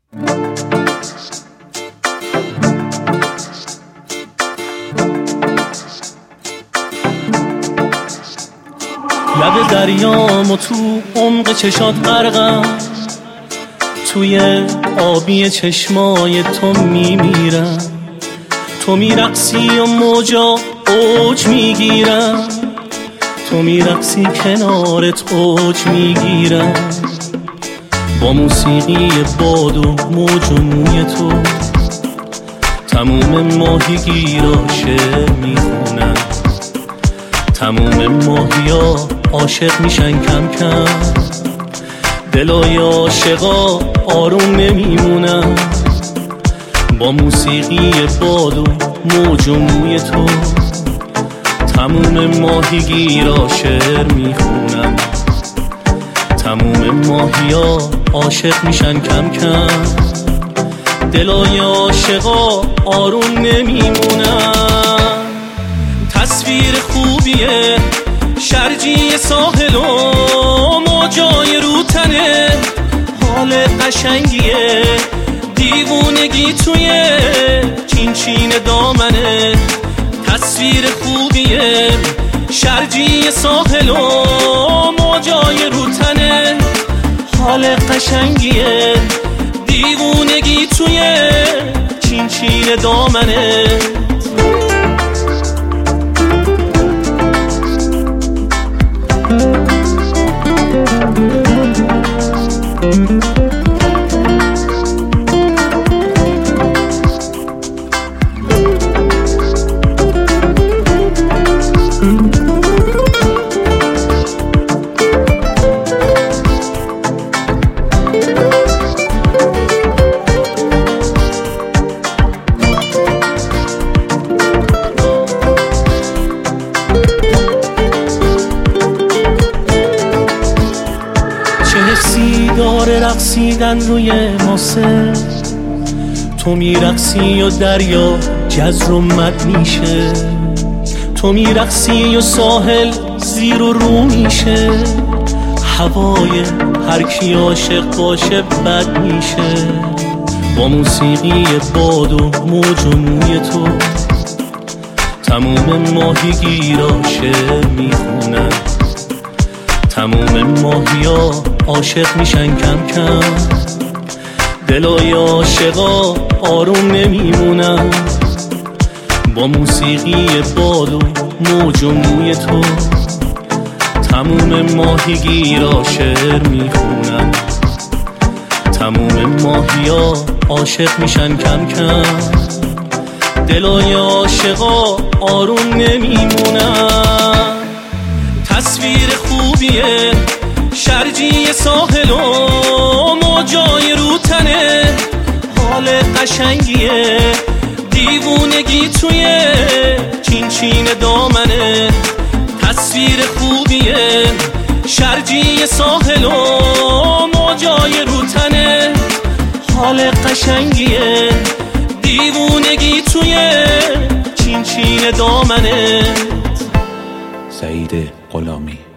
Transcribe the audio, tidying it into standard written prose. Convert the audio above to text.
لب دریام و تو عمق چشات غرقم، توی آبی چشمای تو میمیرم. تو میرقصی و موجا اوج میگیرم، تو میرقصی کنارت اوج میگیرم. با موسیقی باد و موج و موی تو تموم ماهیگیرا شعر میخونم. تموم ماهیا عاشق میشن کم کم، دلای عاشقا آروم نمیمونن. با موسیقی باد و موج و موی تو تموم ماهیگیرا شعر میخونم. تموم ماهیا عاشق میشن کم کم، دلای عاشقا آروم نمیمونن. تصویر خوبیه شرجی ساحل و موجای روتنه، حال قشنگیه دیوونگی توی چین چین دامنه. تصویر خوبیه شرجی ساحل و موجای روتنه، حال قشنگیه دیوونگی توی چین چین دامنه. داره رقصیدن روی ماسه، تو میرقصی و دریا جزر و مد میشه. تو میرقصی و ساحل زیر و رو میشه، هوای هر کی عاشق باشه بد میشه. با موسیقی باد و موج و موی تو تموم ماهیگیرا شعر میخونن. تموم ماهیا عاشق میشن کم کم، دلای عاشقا آروم نمیمونن. با موسیقی باد و موج و موی تو تموم ماهیگیرا شعر میخونن. تموم ماهیا عاشق میشن کم کم، دلای عاشقا آروم نمیمونن. تصویر خوبیه شرجی ساحل و موجای روتنه، حال قشنگیه دیوونگی توی چین چین دامنه. تصویر خوبیه شرجی ساحل و موجای روتنه، حال قشنگیه دیوونگی توی چین چین دامنه. سعید غلامی.